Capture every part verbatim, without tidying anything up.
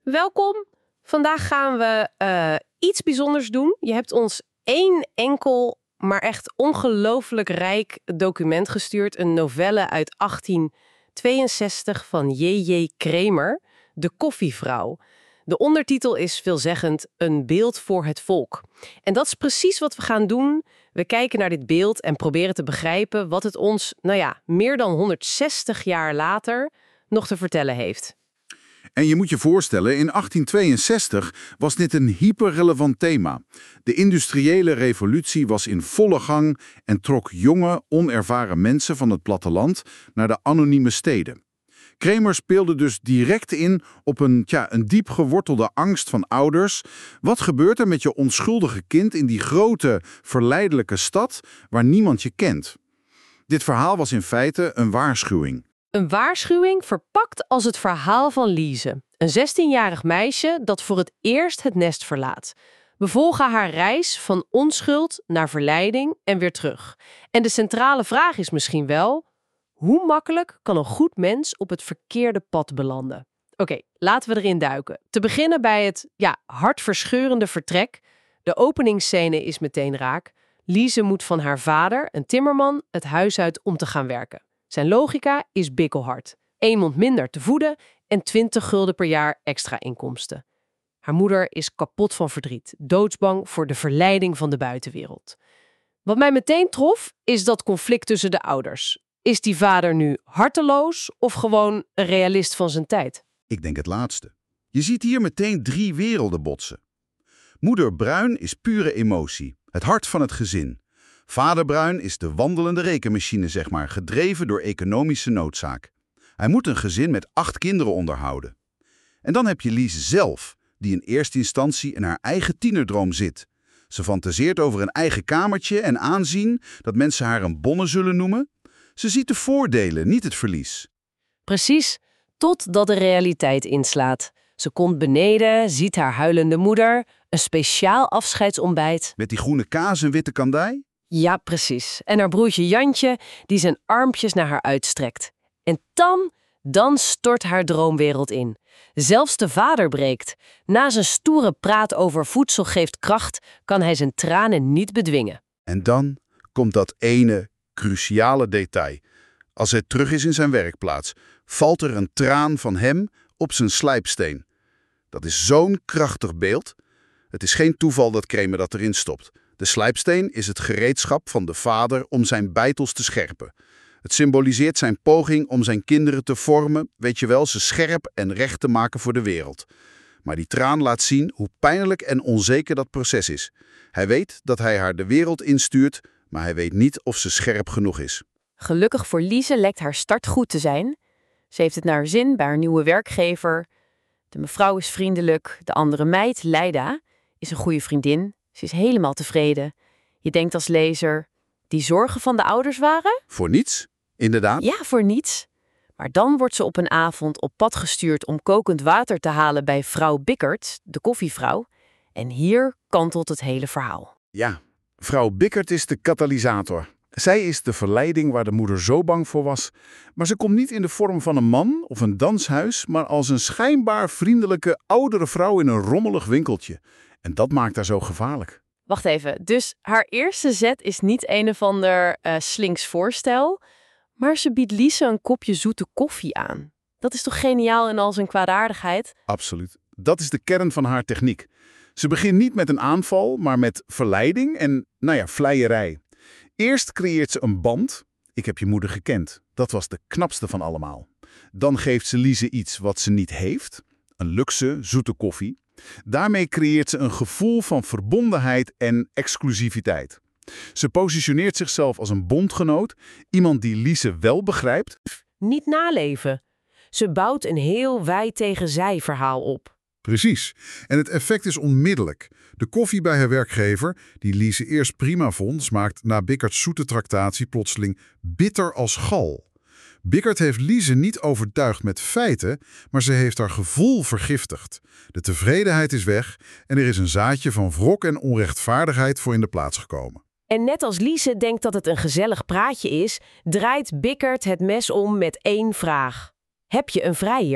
Welkom. Vandaag gaan we uh, iets bijzonders doen. Je hebt ons één enkel, maar echt ongelooflijk rijk document gestuurd. Een novelle uit achttien tweeënzestig van J J Kramer, De Koffievrouw. De ondertitel is veelzeggend Een beeld voor het volk. En dat is precies wat we gaan doen. We kijken naar dit beeld en proberen te begrijpen wat het ons, nou ja, meer dan honderdzestig jaar later nog te vertellen heeft. En je moet je voorstellen, in achttien tweeënzestig was dit een hyperrelevant thema. De industriële revolutie was in volle gang en trok jonge, onervaren mensen van het platteland naar de anonieme steden. Kramer speelde dus direct in op een, tja, een diep gewortelde angst van ouders. Wat gebeurt er met je onschuldige kind in die grote, verleidelijke stad waar niemand je kent? Dit verhaal was in feite een waarschuwing. Een waarschuwing verpakt als het verhaal van Lise. Een zestienjarig meisje dat voor het eerst het nest verlaat. We volgen haar reis van onschuld naar verleiding en weer terug. En de centrale vraag is misschien wel: hoe makkelijk kan een goed mens op het verkeerde pad belanden? Oké, okay, laten we erin duiken. Te beginnen bij het ja, hartverscheurende vertrek. De openingsscène is meteen raak. Lise moet van haar vader, een timmerman, het huis uit om te gaan werken. Zijn logica is bikkelhard. Eén mond minder te voeden en twintig gulden per jaar extra inkomsten. Haar moeder is kapot van verdriet, doodsbang voor de verleiding van de buitenwereld. Wat mij meteen trof, is dat conflict tussen de ouders. Is die vader nu harteloos of gewoon een realist van zijn tijd? Ik denk het laatste. Je ziet hier meteen drie werelden botsen. Moeder Bruin is pure emotie, het hart van het gezin. Vader Bruin is de wandelende rekenmachine, zeg maar, gedreven door economische noodzaak. Hij moet een gezin met acht kinderen onderhouden. En dan heb je Lise zelf, die in eerste instantie in haar eigen tienerdroom zit. Ze fantaseert over een eigen kamertje en aanzien dat mensen haar een bonne zullen noemen. Ze ziet de voordelen, niet het verlies. Precies, totdat de realiteit inslaat. Ze komt beneden, ziet haar huilende moeder, een speciaal afscheidsontbijt. Met die groene kaas en witte kandij? Ja, precies. En haar broertje Jantje, die zijn armpjes naar haar uitstrekt. En dan, dan stort haar droomwereld in. Zelfs de vader breekt. Na zijn stoere praat over voedsel geeft kracht, kan hij zijn tranen niet bedwingen. En dan komt dat ene, cruciale detail. Als hij terug is in zijn werkplaats, valt er een traan van hem op zijn slijpsteen. Dat is zo'n krachtig beeld. Het is geen toeval dat Kramer dat erin stopt. De slijpsteen is het gereedschap van de vader om zijn beitels te scherpen. Het symboliseert zijn poging om zijn kinderen te vormen, weet je wel, ze scherp en recht te maken voor de wereld. Maar die traan laat zien hoe pijnlijk en onzeker dat proces is. Hij weet dat hij haar de wereld instuurt, maar hij weet niet of ze scherp genoeg is. Gelukkig voor Lise lijkt haar start goed te zijn. Ze heeft het naar haar zin bij haar nieuwe werkgever. De mevrouw is vriendelijk, de andere meid, Leida, is een goede vriendin. Ze is helemaal tevreden. Je denkt als lezer, die zorgen van de ouders waren? Voor niets, inderdaad. Ja, voor niets. Maar dan wordt ze op een avond op pad gestuurd om kokend water te halen bij vrouw Bickert, de koffievrouw. En hier kantelt het hele verhaal. Ja, vrouw Bickert is de katalysator. Zij is de verleiding waar de moeder zo bang voor was. Maar ze komt niet in de vorm van een man of een danshuis, maar als een schijnbaar vriendelijke oudere vrouw in een rommelig winkeltje. En dat maakt haar zo gevaarlijk. Wacht even, dus haar eerste zet is niet een of ander uh, slinks voorstel, maar ze biedt Lise een kopje zoete koffie aan. Dat is toch geniaal in al zijn kwaadaardigheid? Absoluut. Dat is de kern van haar techniek. Ze begint niet met een aanval, maar met verleiding en, nou ja, vleierij. Eerst creëert ze een band. Ik heb je moeder gekend. Dat was de knapste van allemaal. Dan geeft ze Lise iets wat ze niet heeft. Een luxe, zoete koffie. Daarmee creëert ze een gevoel van verbondenheid en exclusiviteit. Ze positioneert zichzelf als een bondgenoot, iemand die Lise wel begrijpt. Niet naleven. Ze bouwt een heel wij tegen zij verhaal op. Precies. En het effect is onmiddellijk. De koffie bij haar werkgever, die Lise eerst prima vond, smaakt na Bickerts zoete tractatie plotseling bitter als gal. Bickert heeft Lise niet overtuigd met feiten, maar ze heeft haar gevoel vergiftigd. De tevredenheid is weg en er is een zaadje van wrok en onrechtvaardigheid voor in de plaats gekomen. En net als Lise denkt dat het een gezellig praatje is, draait Bickert het mes om met één vraag. Heb je een vrijer?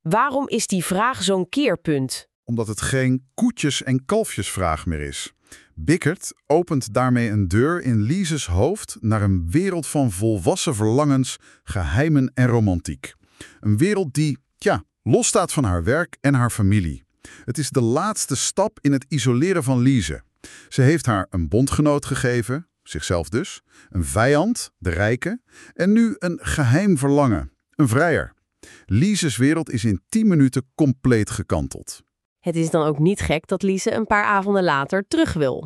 Waarom is die vraag zo'n keerpunt? Omdat het geen koetjes- en kalfjesvraag meer is. Bickert opent daarmee een deur in Lise's hoofd naar een wereld van volwassen verlangens, geheimen en romantiek. Een wereld die, ja, losstaat van haar werk en haar familie. Het is de laatste stap in het isoleren van Lise. Ze heeft haar een bondgenoot gegeven, zichzelf dus, een vijand, de rijke, en nu een geheim verlangen, een vrijer. Lise's wereld is in tien minuten compleet gekanteld. Het is dan ook niet gek dat Lise een paar avonden later terug wil.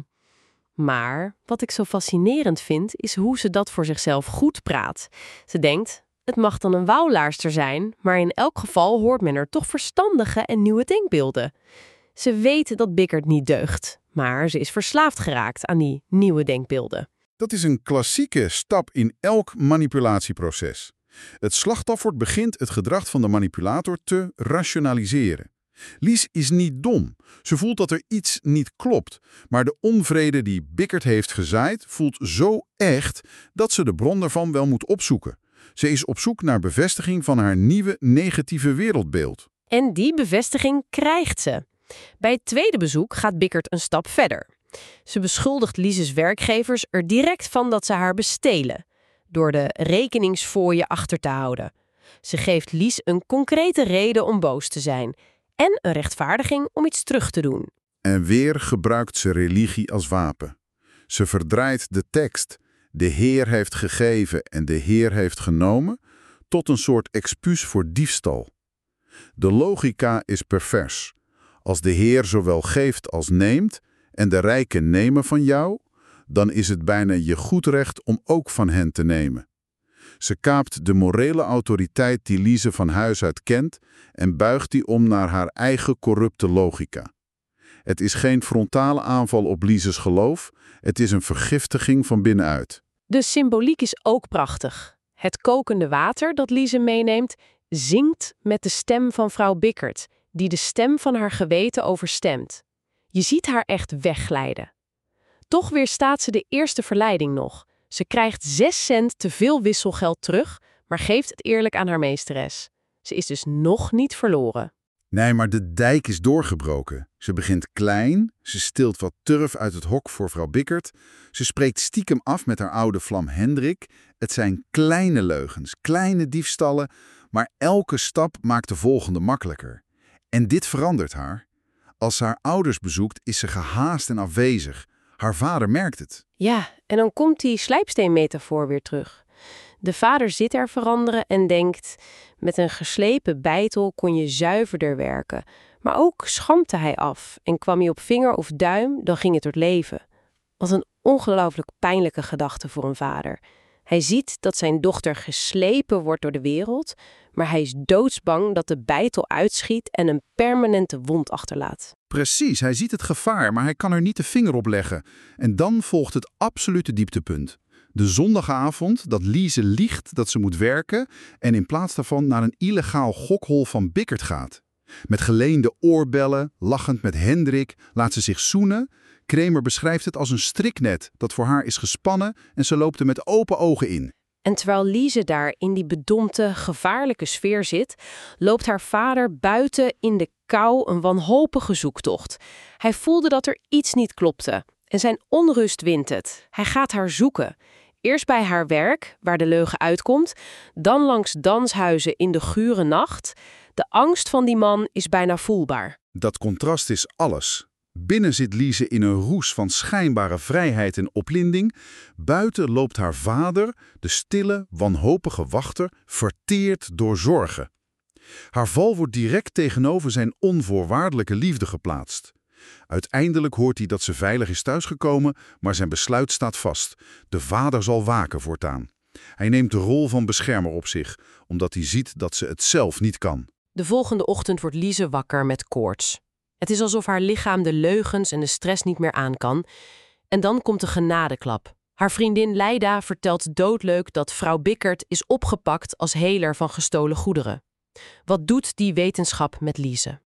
Maar wat ik zo fascinerend vind, is hoe ze dat voor zichzelf goed praat. Ze denkt, het mag dan een wouwlaarster zijn, maar in elk geval hoort men er toch verstandige en nieuwe denkbeelden. Ze weet dat Bickert niet deugt, maar ze is verslaafd geraakt aan die nieuwe denkbeelden. Dat is een klassieke stap in elk manipulatieproces. Het slachtoffer begint het gedrag van de manipulator te rationaliseren. Lies is niet dom. Ze voelt dat er iets niet klopt. Maar de onvrede die Bickert heeft gezaaid voelt zo echt dat ze de bron daarvan wel moet opzoeken. Ze is op zoek naar bevestiging van haar nieuwe negatieve wereldbeeld. En die bevestiging krijgt ze. Bij het tweede bezoek gaat Bickert een stap verder. Ze beschuldigt Lise's werkgevers er direct van dat ze haar bestelen, door de rekeningsfooie achter te houden. Ze geeft Lies een concrete reden om boos te zijn en een rechtvaardiging om iets terug te doen. En weer gebruikt ze religie als wapen. Ze verdraait de tekst, de Heer heeft gegeven en de Heer heeft genomen, tot een soort excuus voor diefstal. De logica is pervers. Als de Heer zowel geeft als neemt en de rijken nemen van jou, dan is het bijna je goed recht om ook van hen te nemen. Ze kaapt de morele autoriteit die Lise van huis uit kent en buigt die om naar haar eigen corrupte logica. Het is geen frontale aanval op Lise's geloof, het is een vergiftiging van binnenuit. De symboliek is ook prachtig. Het kokende water dat Lise meeneemt, zingt met de stem van vrouw Bickert, die de stem van haar geweten overstemt. Je ziet haar echt wegglijden. Toch weerstaat ze de eerste verleiding nog. Ze krijgt zes cent te veel wisselgeld terug, maar geeft het eerlijk aan haar meesteres. Ze is dus nog niet verloren. Nee, maar de dijk is doorgebroken. Ze begint klein, ze stilt wat turf uit het hok voor vrouw Bickert. Ze spreekt stiekem af met haar oude vlam Hendrik. Het zijn kleine leugens, kleine diefstallen, maar elke stap maakt de volgende makkelijker. En dit verandert haar. Als ze haar ouders bezoekt, is ze gehaast en afwezig. Haar vader merkt het. Ja, en dan komt die slijpsteenmetafoor weer terug. De vader zit er veranderen en denkt, met een geslepen beitel kon je zuiverder werken. Maar ook schampte hij af en kwam hij op vinger of duim, dan ging het door het leven. Wat een ongelooflijk pijnlijke gedachte voor een vader. Hij ziet dat zijn dochter geslepen wordt door de wereld, maar hij is doodsbang dat de beitel uitschiet en een permanente wond achterlaat. Precies, hij ziet het gevaar, maar hij kan er niet de vinger op leggen. En dan volgt het absolute dieptepunt. De zondagavond dat Lise liegt dat ze moet werken en in plaats daarvan naar een illegaal gokhol van Bickert gaat. Met geleende oorbellen, lachend met Hendrik, laat ze zich zoenen. Kramer beschrijft het als een striknet dat voor haar is gespannen en ze loopt er met open ogen in. En terwijl Lise daar in die bedompte, gevaarlijke sfeer zit, loopt haar vader buiten in de kou een wanhopige zoektocht. Hij voelde dat er iets niet klopte en zijn onrust wint het. Hij gaat haar zoeken. Eerst bij haar werk, waar de leugen uitkomt, dan langs danshuizen in de gure nacht. De angst van die man is bijna voelbaar. Dat contrast is alles. Binnen zit Lise in een roes van schijnbare vrijheid en oplinding. Buiten loopt haar vader, de stille, wanhopige wachter, verteerd door zorgen. Haar val wordt direct tegenover zijn onvoorwaardelijke liefde geplaatst. Uiteindelijk hoort hij dat ze veilig is thuisgekomen, maar zijn besluit staat vast. De vader zal waken voortaan. Hij neemt de rol van beschermer op zich, omdat hij ziet dat ze het zelf niet kan. De volgende ochtend wordt Lise wakker met koorts. Het is alsof haar lichaam de leugens en de stress niet meer aan kan. En dan komt de genadeklap. Haar vriendin Leida vertelt doodleuk dat vrouw Bickert is opgepakt als heler van gestolen goederen. Wat doet die wetenschap met Lise?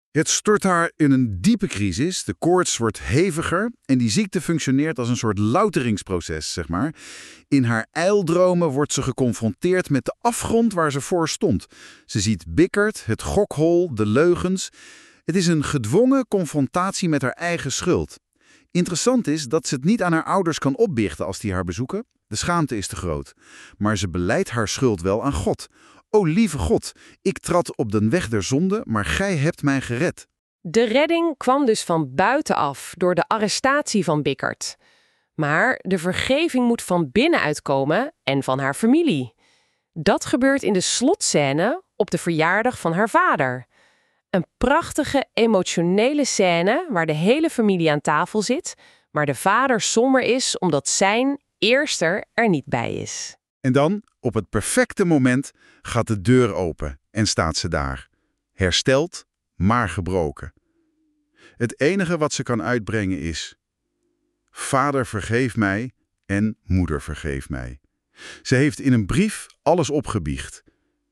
Het stort haar in een diepe crisis, de koorts wordt heviger en die ziekte functioneert als een soort louteringsproces, zeg maar. In haar ijldromen wordt ze geconfronteerd met de afgrond waar ze voor stond. Ze ziet Bickert, het gokhol, de leugens. Het is een gedwongen confrontatie met haar eigen schuld. Interessant is dat ze het niet aan haar ouders kan opbiechten als die haar bezoeken. De schaamte is te groot. Maar ze belijdt haar schuld wel aan God. O lieve God, ik trad op de weg der zonde, maar gij hebt mij gered. De redding kwam dus van buitenaf door de arrestatie van Bickert. Maar de vergeving moet van binnenuit komen en van haar familie. Dat gebeurt in de slotscène op de verjaardag van haar vader. Een prachtige, emotionele scène waar de hele familie aan tafel zit, maar de vader somber is omdat zijn eerster er niet bij is. En dan, op het perfecte moment, gaat de deur open en staat ze daar. Hersteld, maar gebroken. Het enige wat ze kan uitbrengen is: Vader vergeef mij en moeder vergeef mij. Ze heeft in een brief alles opgebiecht.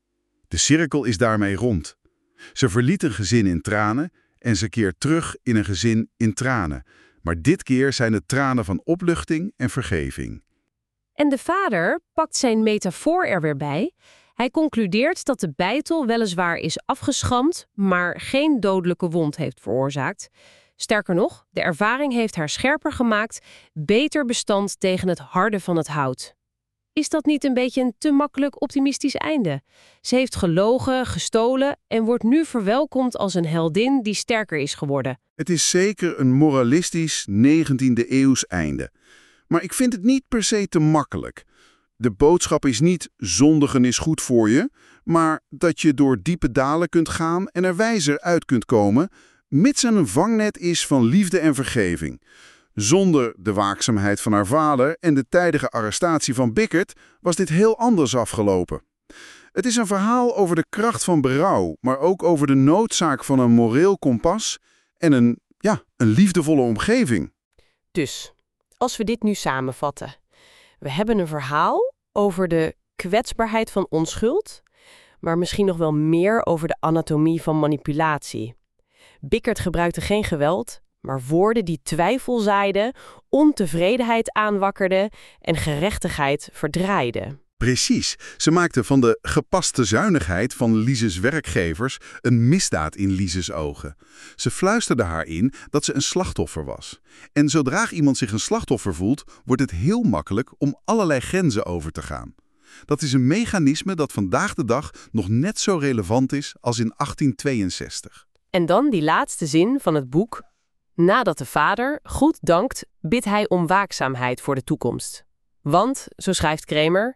De cirkel is daarmee rond. Ze verliet een gezin in tranen en ze keert terug in een gezin in tranen. Maar dit keer zijn het tranen van opluchting en vergeving. En de vader pakt zijn metafoor er weer bij. Hij concludeert dat de beitel weliswaar is afgeschramd, maar geen dodelijke wond heeft veroorzaakt. Sterker nog, de ervaring heeft haar scherper gemaakt, beter bestand tegen het harde van het hout. Is dat niet een beetje een te makkelijk optimistisch einde? Ze heeft gelogen, gestolen en wordt nu verwelkomd als een heldin die sterker is geworden. Het is zeker een moralistisch negentiende eeuws einde. Maar ik vind het niet per se te makkelijk. De boodschap is niet zondigen is goed voor je, maar dat je door diepe dalen kunt gaan en er wijzer uit kunt komen, mits er een vangnet is van liefde en vergeving. Zonder de waakzaamheid van haar vader en de tijdige arrestatie van Bickert was dit heel anders afgelopen. Het is een verhaal over de kracht van berouw, maar ook over de noodzaak van een moreel kompas en een, ja, een liefdevolle omgeving. Dus, als we dit nu samenvatten. We hebben een verhaal over de kwetsbaarheid van onschuld, maar misschien nog wel meer over de anatomie van manipulatie. Bickert gebruikte geen geweld, maar woorden die twijfel zaaiden, ontevredenheid aanwakkerden en gerechtigheid verdraaiden. Precies. Ze maakte van de gepaste zuinigheid van Lise's werkgevers een misdaad in Lise's ogen. Ze fluisterde haar in dat ze een slachtoffer was. En zodra iemand zich een slachtoffer voelt, wordt het heel makkelijk om allerlei grenzen over te gaan. Dat is een mechanisme dat vandaag de dag nog net zo relevant is als in achttien tweeënzestig. En dan die laatste zin van het boek. Nadat de vader goed dankt, bidt hij om waakzaamheid voor de toekomst. Want, zo schrijft Kremer,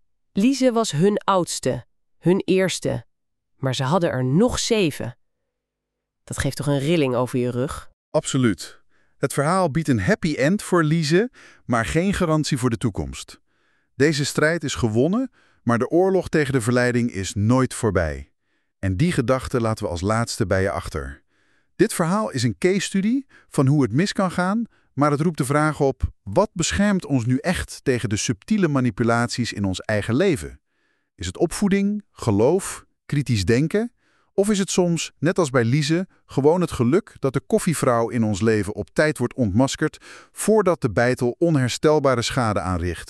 Lise was hun oudste, hun eerste, maar ze hadden er nog zeven. Dat geeft toch een rilling over je rug? Absoluut. Het verhaal biedt een happy end voor Lise, maar geen garantie voor de toekomst. Deze strijd is gewonnen, maar de oorlog tegen de verleiding is nooit voorbij. En die gedachte laten we als laatste bij je achter. Dit verhaal is een case study van hoe het mis kan gaan, maar het roept de vraag op: wat beschermt ons nu echt tegen de subtiele manipulaties in ons eigen leven? Is het opvoeding, geloof, kritisch denken? Of is het soms, net als bij Lise, gewoon het geluk dat de koffievrouw in ons leven op tijd wordt ontmaskerd voordat de beitel onherstelbare schade aanricht?